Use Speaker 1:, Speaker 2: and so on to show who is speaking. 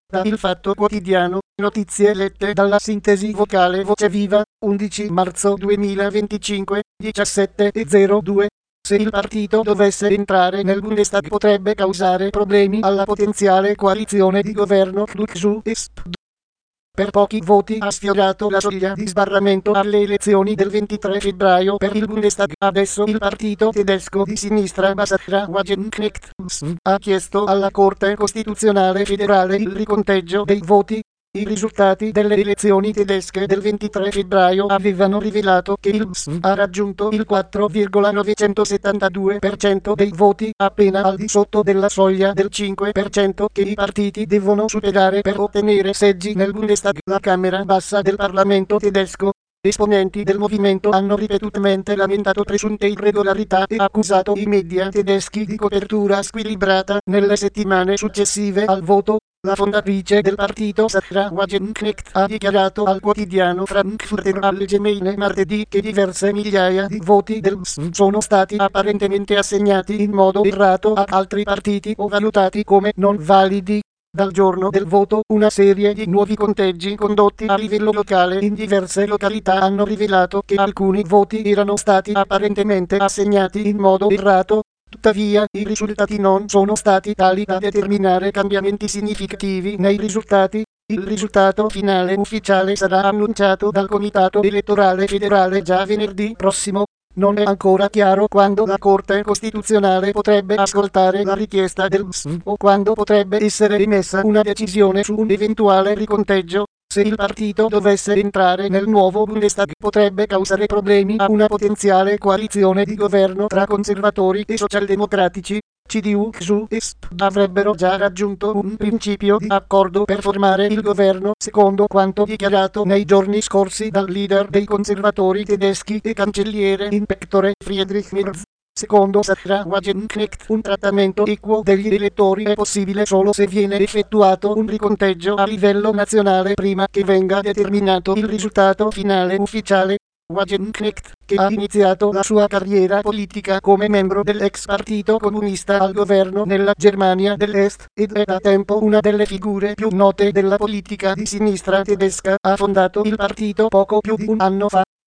Speaker 1: Da Il Fatto Quotidiano, notizie lette dalla sintesi vocale Voce Viva, 11 marzo 2025, 17:02. Se il partito dovesse entrare nel Bundestag potrebbe causare problemi alla potenziale coalizione di governo CDU-CSU. Per pochi voti ha sfiorato la soglia di sbarramento alle elezioni del 23 febbraio per il Bundestag. Adesso il partito tedesco di sinistra Basara Wagenknecht ha chiesto alla Corte Costituzionale federale il riconteggio dei voti. I risultati delle elezioni tedesche del 23 febbraio avevano rivelato che il PSV ha raggiunto il 4,972% dei voti, appena al di sotto della soglia del 5% che i partiti devono superare per ottenere seggi nel Bundestag, la Camera bassa del Parlamento tedesco. Esponenti del movimento hanno ripetutamente lamentato presunte irregolarità e accusato i media tedeschi di copertura squilibrata. Nelle settimane successive al voto, la fondatrice del partito Sarah Wagenknecht ha dichiarato al quotidiano Frankfurter Allgemeine martedì che diverse migliaia di voti del PSV sono stati apparentemente assegnati in modo errato ad altri partiti o valutati come non validi. Dal giorno del voto, una serie di nuovi conteggi condotti a livello locale in diverse località hanno rivelato che alcuni voti erano stati apparentemente assegnati in modo errato. Tuttavia, i risultati non sono stati tali da determinare cambiamenti significativi nei risultati. Il risultato finale ufficiale sarà annunciato dal Comitato Elettorale Federale già venerdì prossimo. Non è ancora chiaro quando la Corte Costituzionale potrebbe ascoltare la richiesta del PSV o quando potrebbe essere emessa una decisione su un eventuale riconteggio. Se il partito dovesse entrare nel nuovo Bundestag potrebbe causare problemi a una potenziale coalizione di governo tra conservatori e socialdemocratici. CDU-CSU e SPD avrebbero già raggiunto un principio di accordo per formare il governo, secondo quanto dichiarato nei giorni scorsi dal leader dei conservatori tedeschi e cancelliere in pectore Friedrich Merz. Secondo Sarah Wagenknecht, un trattamento equo degli elettori è possibile solo se viene effettuato un riconteggio a livello nazionale prima che venga determinato il risultato finale ufficiale. Wagenknecht, che ha iniziato la sua carriera politica come membro dell'ex partito comunista al governo nella Germania dell'Est ed è da tempo una delle figure più note della politica di sinistra tedesca, ha fondato il partito poco più di un anno fa.